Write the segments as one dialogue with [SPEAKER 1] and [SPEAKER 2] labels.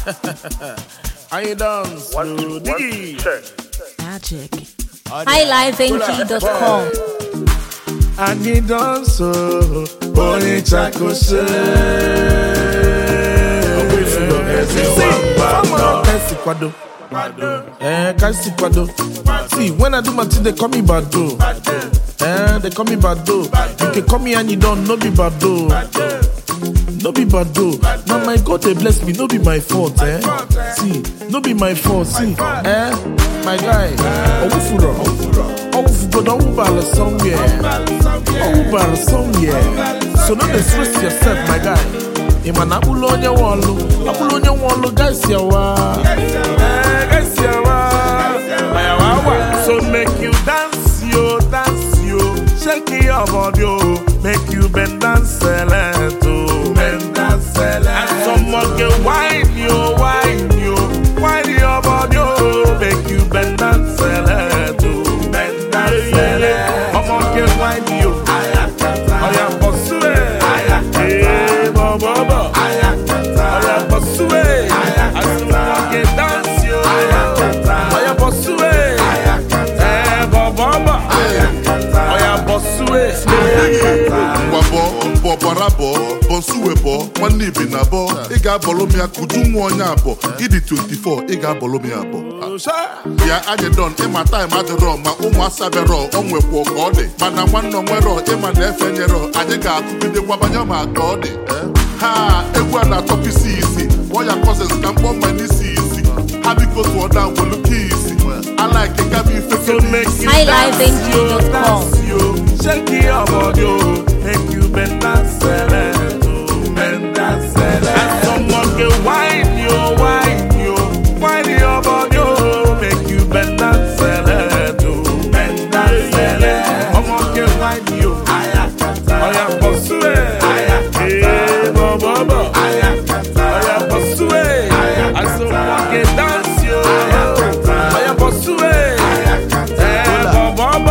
[SPEAKER 1] I dance, no diggy.
[SPEAKER 2] Magic. HighLifeNG.com.
[SPEAKER 1] I dance, only chakose. See, when I do my thing, they call me Bado. They call me Bado. You can call me and you don't know me Bado. No be Bado. Now my God they bless me, no be my fault, See, no be my fault, see, my guy, Owufuro, don't Ubala somewhere, so don't stress yourself, my guy. Imana Abulonya wallo, guys yawa, so make you dance yo, shake your body yo, make you bend and select and someone get wine your body yo, make you bend and select someone get wine yo, oya pursue, bobo, oya pursue, and someone get dance yo, oya pursue, bobo, oya pursue.
[SPEAKER 3] Bobarabo, Bonsuebo, one nibi nabo, Iga Bolomia, Kujumo Nyabo, Idi 24, Iga Bolomia. Yeah, I done in my time at the room, my Uma Sabero, Omwe Pogode, Mana one no Mero, Emma Defenero, Adiga, with the Wabanyama Gode. Ha, Ewana Topi Sisi, why your cousins can bomb my Nisi, Happy go to order, will look easy. I like it, Gabi,
[SPEAKER 1] so make you
[SPEAKER 2] HighLifeNG.com.
[SPEAKER 1] Shake your body, make you bend and select, and someone get wine your body, make you bend and select, someone get wine you, oya pursue, bobo, oya pursue, and someone get dance you, oya pursue, bobo.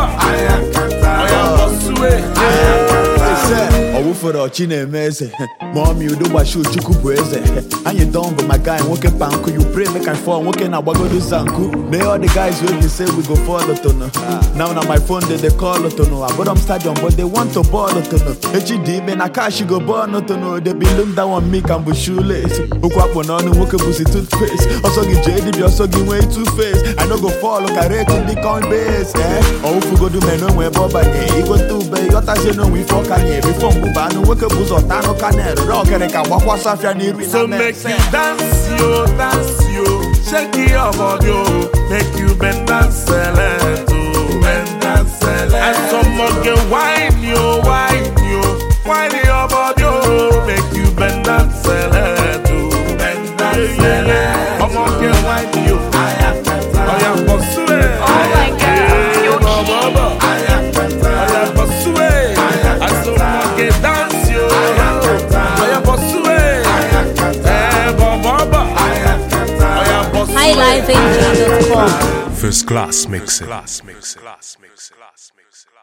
[SPEAKER 4] Owufuro Chinemeze, Mom, you do what shoot Chukwueze. And you don't, but my guy, walking panku, you pray, make I fall, walking out, what go do Zanku. May all the guys will be say we go follow to no. Now on my phone, they call to no. I bought them stadium, but they want to ball to no. HD, man, I can't go born to no. They be look down on me, can be shoelace. Ukwapo on walk a pussy toothpaste. Also give JD, also give way two face. I no go fall, look at it in the coin base, Owu go do men no way, Boba, he go to be your taxi, no, we fuck on here before Bubano, work a booze or Tano Canero, rock and I walk what's off your knee.
[SPEAKER 1] So make you dance yo, shake your body, make you bend and select, and someone get wine your body, make you bend and select, someone get wine you, oya pursue,
[SPEAKER 2] Oh my God.
[SPEAKER 1] oya pursue, and someone get dance yo, oya pursue, bobo, oya pursue.
[SPEAKER 2] HighLifeNG.com.
[SPEAKER 5] First class mixing.